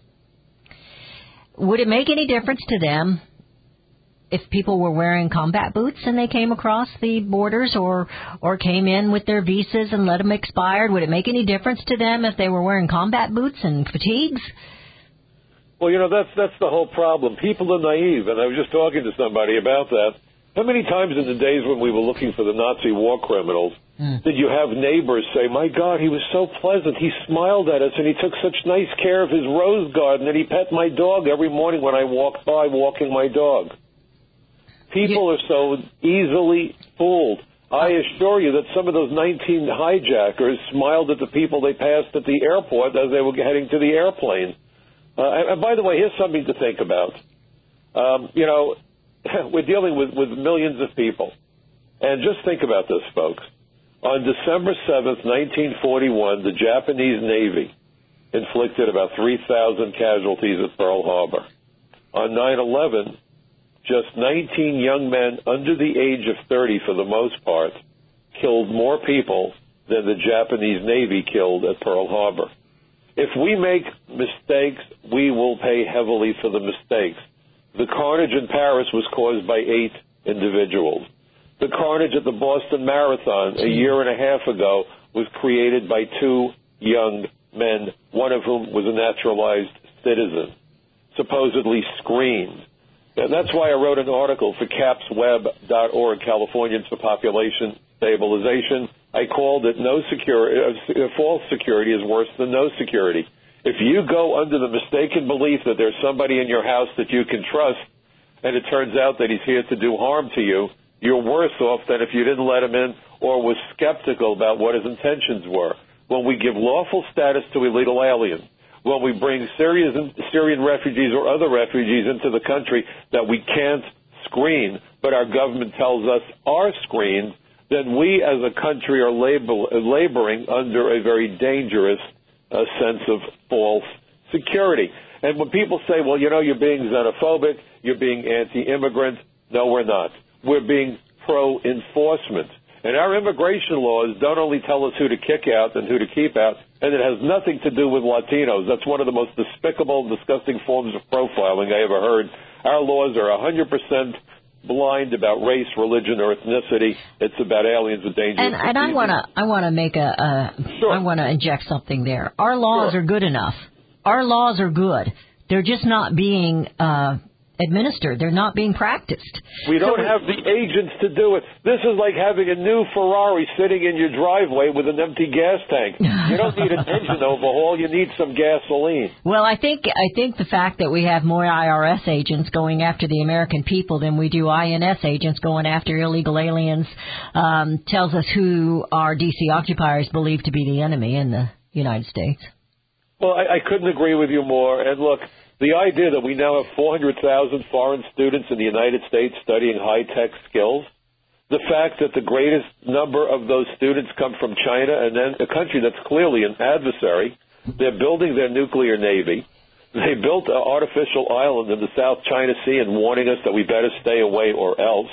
Would it make any difference to them if people were wearing combat boots and they came across the borders or or came in with their visas and let them expire? Would it make any difference to them if they were wearing combat boots and fatigues? Well, you know, that's that's the whole problem. People are naive, and I was just talking to somebody about that. How many times in the days when we were looking for the Nazi war criminals mm. did you have neighbors say, my God, he was so pleasant. He smiled at us, and he took such nice care of his rose garden, and he pet my dog every morning when I walked by walking my dog. People are so easily fooled. I assure you that some of those nineteen hijackers smiled at the people they passed at the airport as they were heading to the airplane. Uh, and by the way, here's something to think about. Um, you know, we're dealing with, with millions of people. And just think about this, folks. On December seventh, nineteen forty-one, the Japanese Navy inflicted about three thousand casualties at Pearl Harbor. On nine eleven, just nineteen young men under the age of thirty, for the most part, killed more people than the Japanese Navy killed at Pearl Harbor. If we make mistakes, we will pay heavily for the mistakes. The carnage in Paris was caused by eight individuals. The carnage at the Boston Marathon a year and a half ago was created by two young men, one of whom was a naturalized citizen, supposedly screened. And that's why I wrote an article for caps web dot org, Californians for Population Stabilization. I called it no security, uh, false security is worse than no security. If you go under the mistaken belief that there's somebody in your house that you can trust, and it turns out that he's here to do harm to you, you're worse off than if you didn't let him in, or was skeptical about what his intentions were. When we give lawful status to illegal aliens, when we bring Syrian, Syrian refugees or other refugees into the country that we can't screen, but our government tells us are screened, then we as a country are labor, laboring under a very dangerous uh, sense of false security. And when people say, well, you know, you're being xenophobic, you're being anti-immigrant, no, we're not. We're being pro-enforcement. And our immigration laws don't only tell us who to kick out and who to keep out, and it has nothing to do with Latinos. That's one of the most despicable, disgusting forms of profiling I ever heard. Our laws are one hundred percent blind about race, religion, or ethnicity. It's about aliens with dangerous And, and I want to I want to make a, a Sure. I want to inject something there. Our laws Sure. are good enough. Our laws are good. They're just not being uh, administered. They're not being practiced. We don't So have the agents to do it. This is like having a new Ferrari sitting in your driveway with an empty gas tank. You don't need an engine overhaul. You need some gasoline. Well, I think I think the fact that we have more I R S agents going after the American people than we do I N S agents going after illegal aliens um, tells us who our D C occupiers believe to be the enemy in the United States. Well, I, I couldn't agree with you more. And look, the idea that we now have four hundred thousand foreign students in the United States studying high-tech skills, the fact that the greatest number of those students come from China, and then a country that's clearly an adversary, they're building their nuclear navy. They built an artificial island in the South China Sea and warning us that we better stay away or else.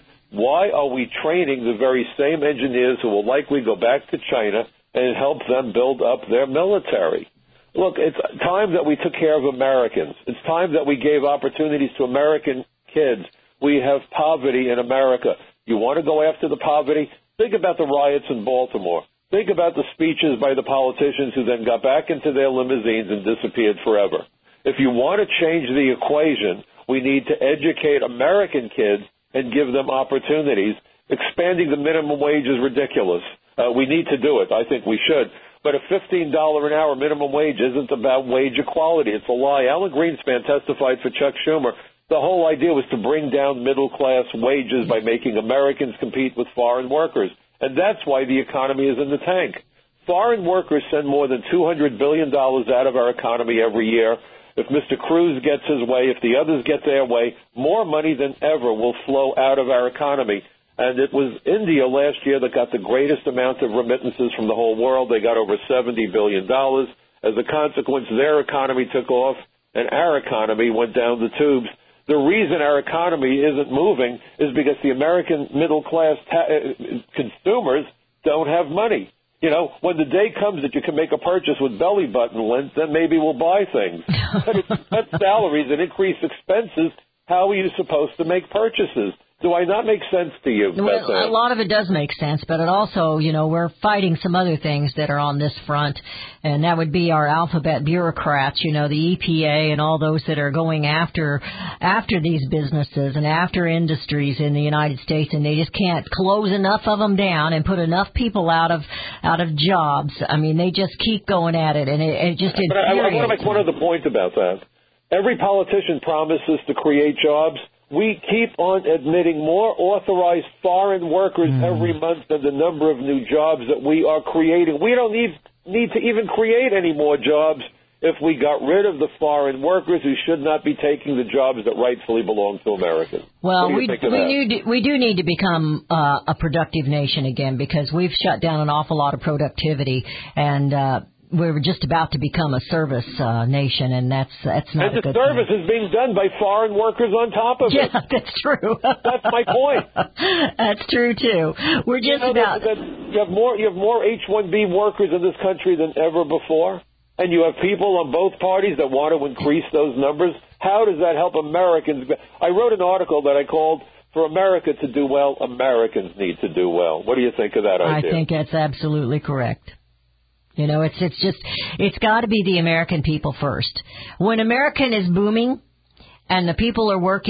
Why are we training the very same engineers who will likely go back to China and help them build up their military? Look, it's time that we took care of Americans. It's time that we gave opportunities to American kids. We have poverty in America. You want to go after the poverty? Think about the riots in Baltimore. Think about the speeches by the politicians who then got back into their limousines and disappeared forever. If you want to change the equation, we need to educate American kids and give them opportunities. Expanding the minimum wage is ridiculous. Uh, we need to do it. I think we should. But a fifteen dollars an hour minimum wage isn't about wage equality. It's a lie. Alan Greenspan testified for Chuck Schumer. The whole idea was to bring down middle-class wages by making Americans compete with foreign workers. And that's why the economy is in the tank. Foreign workers send more than two hundred billion dollars out of our economy every year. If Mister Cruz gets his way, if the others get their way, more money than ever will flow out of our economy. And it was India last year that got the greatest amount of remittances from the whole world. They got over seventy billion dollars. As a consequence, their economy took off, and our economy went down the tubes. The reason our economy isn't moving is because the American middle-class ta- consumers don't have money. You know, when the day comes that you can make a purchase with belly button lint, then maybe we'll buy things. But if you cut salaries and increase expenses, how are you supposed to make purchases? Do I not make sense to you? Well, a lot of it does make sense, but it also, you know, we're fighting some other things that are on this front, and that would be our alphabet bureaucrats, you know, the E P A and all those that are going after after these businesses and after industries in the United States, and they just can't close enough of them down and put enough people out of out of jobs. I mean, they just keep going at it, and it, it just But I, I want to infuriates make one other point about that. Every politician promises to create jobs. We keep on admitting more authorized foreign workers mm. every month than the number of new jobs that we are creating. We don't need need to even create any more jobs if we got rid of the foreign workers who should not be taking the jobs that rightfully belong to Americans. Well, we we need, we do need to become uh, a productive nation again, because we've shut down an awful lot of productivity, and uh, we're just about to become a service uh, nation, and that's that's not and a good the service thing. is being done by foreign workers on top of yeah, it. Yeah, that's true. That's my point. That's true too. We're just you know, about. That, that you have more. You have more H one B workers in this country than ever before, and you have people on both parties that want to increase those numbers. How does that help Americans? I wrote an article that I called "For America to Do Well, Americans Need to Do Well." What do you think of that idea? I think that's absolutely correct. You know, it's it's just, it's got to be the American people first. When American is booming and the people are working,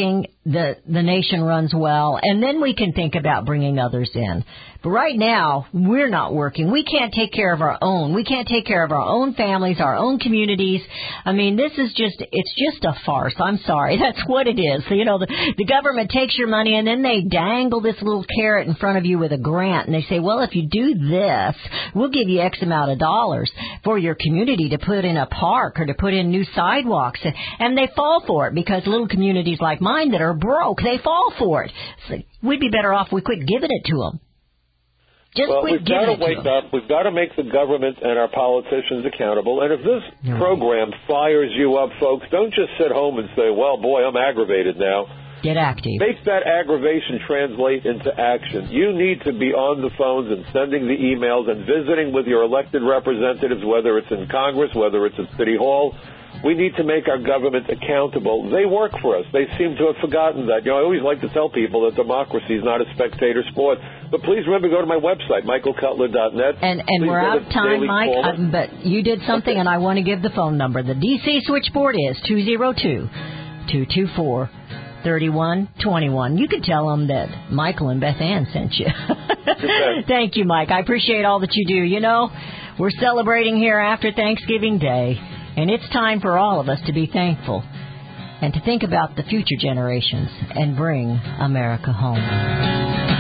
the the nation runs well, and then we can think about bringing others in. But right now, we're not working. We can't take care of our own. We can't take care of our own families, our own communities. I mean, this is just, it's just a farce. I'm sorry. That's what it is. So, you know, the, the government takes your money and then they dangle this little carrot in front of you with a grant. And they say, well, if you do this, we'll give you X amount of dollars for your community to put in a park or to put in new sidewalks. And they fall for it because little communities like mine that are broke, they fall for it. So we'd be better off if we quit giving it to them. Just well, we've got to wake to up. We've got to make the government and our politicians accountable. And if this You're program right. fires you up, folks, don't just sit home and say, well, boy, I'm aggravated now. Get active. Make that aggravation translate into action. You need to be on the phones and sending the emails and visiting with your elected representatives, whether it's in Congress, whether it's at City Hall. We need to make our government accountable. They work for us. They seem to have forgotten that. You know, I always like to tell people that democracy is not a spectator sport. But please remember, go to my website, michael cutler dot net. And, and Please we're go out to of time, Daily Mike, Caller. uh, but you did something, Okay. and I want to give the phone number. The D C switchboard is two oh two, two two four, three one two one. You could tell them that Michael and Beth Ann sent you. Thank you, Mike. I appreciate all that you do. You know, we're celebrating here after Thanksgiving Day, and it's time for all of us to be thankful and to think about the future generations and bring America home.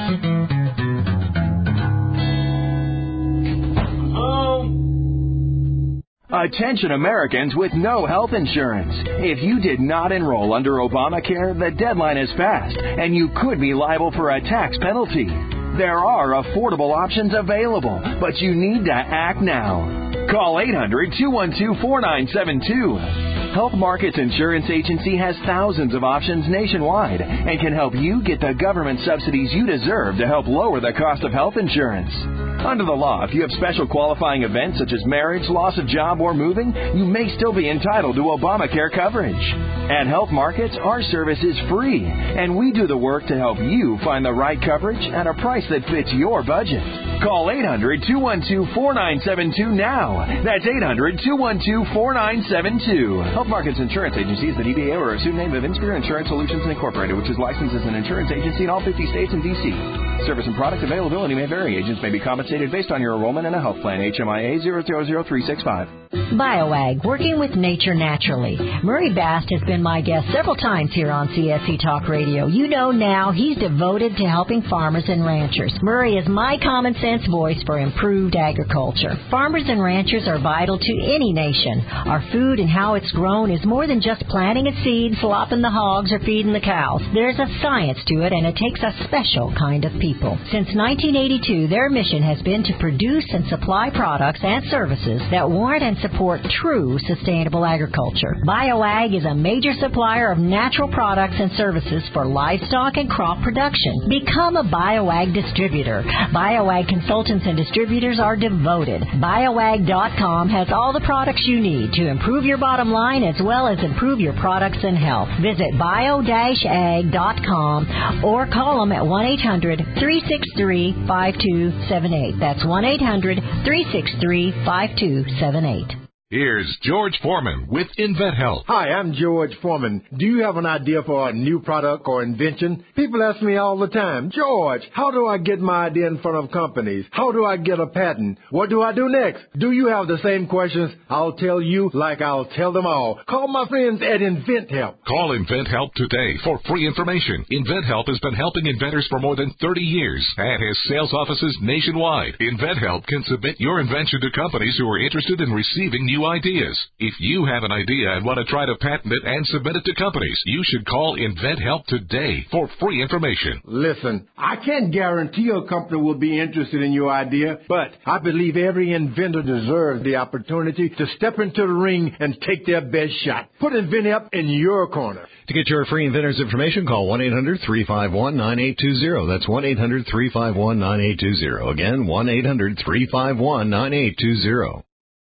Attention Americans with no health insurance. If you did not enroll under Obamacare, the deadline is passed, and you could be liable for a tax penalty. There are affordable options available, but you need to act now. Call eight hundred, two one two, four nine seven two. Health Markets Insurance Agency has thousands of options nationwide and can help you get the government subsidies you deserve to help lower the cost of health insurance. Under the law, if you have special qualifying events such as marriage, loss of job, or moving, you may still be entitled to Obamacare coverage. At Health Markets, our service is free, and we do the work to help you find the right coverage at a price that fits your budget. Call eight hundred, two one two, four nine seven two now. That's eight hundred, two one two, four nine seven two. Health Markets Insurance Agency is the D B A or assumed name of Inspire Insurance Solutions Incorporated, which is licensed as an insurance agency in all fifty states and D C. Service and product availability may vary. Agents may be compensated based on your enrollment in a health plan. H M I A zero zero zero three six five. BioAg, working with nature naturally. Murray Bast has been my guest several times here on C S C Talk Radio. You know now he's devoted to helping farmers and ranchers. Murray is my common sense voice for improved agriculture. Farmers and ranchers are vital to any nation. Our food and how it's grown is more than just planting a seed, slopping the hogs, or feeding the cows. There's a science to it, and it takes a special kind of people. Since nineteen eighty-two, their mission has been to produce and supply products and services that warrant and support true sustainable agriculture. BioAg is a major supplier of natural products and services for livestock and crop production. Become a BioAg distributor. BioAg consultants and distributors are devoted. BioAg dot com has all the products you need to improve your bottom line as well as improve your products and health. Visit bio dash ag dot com or call them at one eight hundred, three six three, five two seven eight. That's one eight hundred, three six three, five two seven eight. Here's George Foreman with InventHelp. Hi, I'm George Foreman. Do you have an idea for a new product or invention? People ask me all the time, George, how do I get my idea in front of companies? How do I get a patent? What do I do next? Do you have the same questions? I'll tell you like I'll tell them all. Call my friends at InventHelp. Call InventHelp today for free information. InventHelp has been helping inventors for more than thirty years and has sales offices nationwide. InventHelp can submit your invention to companies who are interested in receiving new ideas. If you have an idea and want to try to patent it and submit it to companies, you should call InventHelp today for free information. Listen, I can't guarantee a company will be interested in your idea, but I believe every inventor deserves the opportunity to step into the ring and take their best shot. Put InventHelp in your corner. To get your free inventors information, call one eight hundred, three five one, nine eight two zero. That's one eight hundred, three five one, nine eight two zero. Again, one eight hundred, three five one, nine eight two zero.